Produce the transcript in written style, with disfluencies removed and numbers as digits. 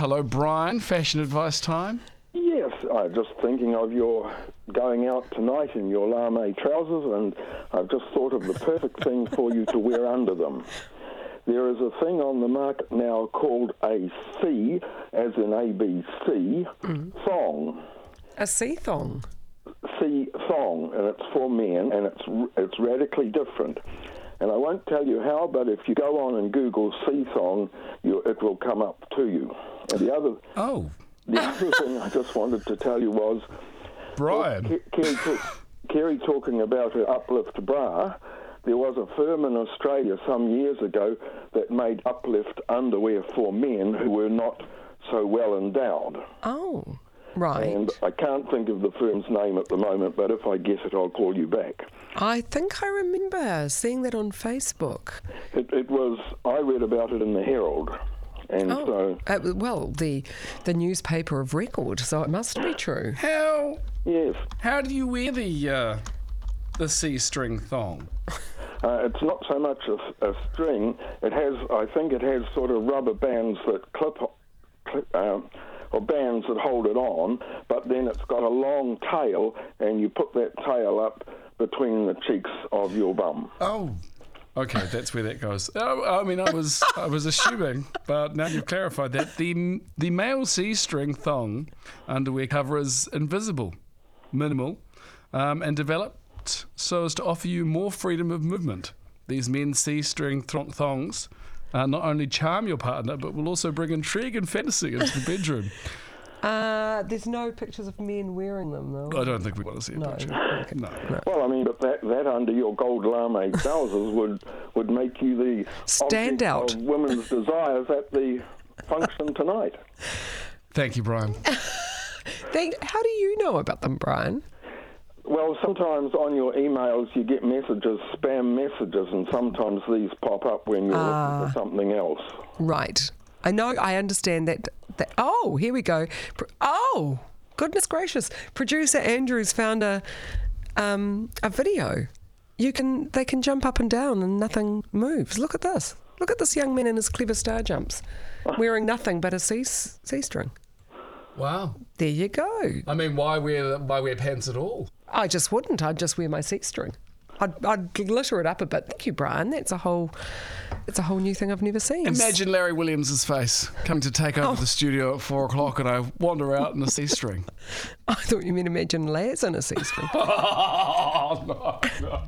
Hello, Brian. Fashion advice time. Yes, I'm just thinking of your going out tonight in your lame trousers, and I've just thought of the perfect thing for you to wear under them. There is a thing on the market now called a C, as in ABC, thong. A sea thong? C thong, and it's for men, and it's radically different. And I won't tell you how, but if you go on and Google C thong, it will come up to you. And the other thing I just wanted to tell you was, Brian. Kerry talking about her uplift bra. There was a firm in Australia some years ago that made uplift underwear for men who were not so well endowed. Oh, right. And I can't think of the firm's name at the moment, but if I get it, I'll call you back. I think I remember seeing that on Facebook. It was, I read about it in the Herald. And the newspaper of record, so it must be true. How do you wear the C-string thong? It's not so much a string. I think it has sort of rubber bands that or bands that hold it on, but then it's got a long tail, and you put that tail up between the cheeks of your bum. Oh, okay, that's where that goes. I mean, I was assuming, but now you've clarified that the male C-string thong underwear cover is invisible, minimal, and developed so as to offer you more freedom of movement. These men's C-string thongs not only charm your partner, but will also bring intrigue and fantasy into the bedroom. There's no pictures of men wearing them, though. I don't think we want to see a picture. Okay. No. Well, I mean, but that under your gold lame trousers would make you the standout of women's desires at the function tonight. Thank you, Brian. How do you know about them, Brian? Well, sometimes on your emails you get messages, spam messages, and sometimes these pop up when you're looking for something else. Right. I know, I understand that. Oh, here we go. Oh, goodness gracious. Producer Andrews found a video. They can jump up and down and nothing moves. Look at this. Look at this young man in his clever star jumps, wearing nothing but a C-string. Wow. There you go. I mean, why wear pants at all? I just wouldn't. I'd just wear my C-string. I'd glitter it up a bit. Thank you, Brian. It's a whole new thing I've never seen. Imagine Larry Williams' face coming to take over the studio at 4 o'clock and I wander out in a C-string. I thought you meant imagine Laz in a C-string. Oh, no.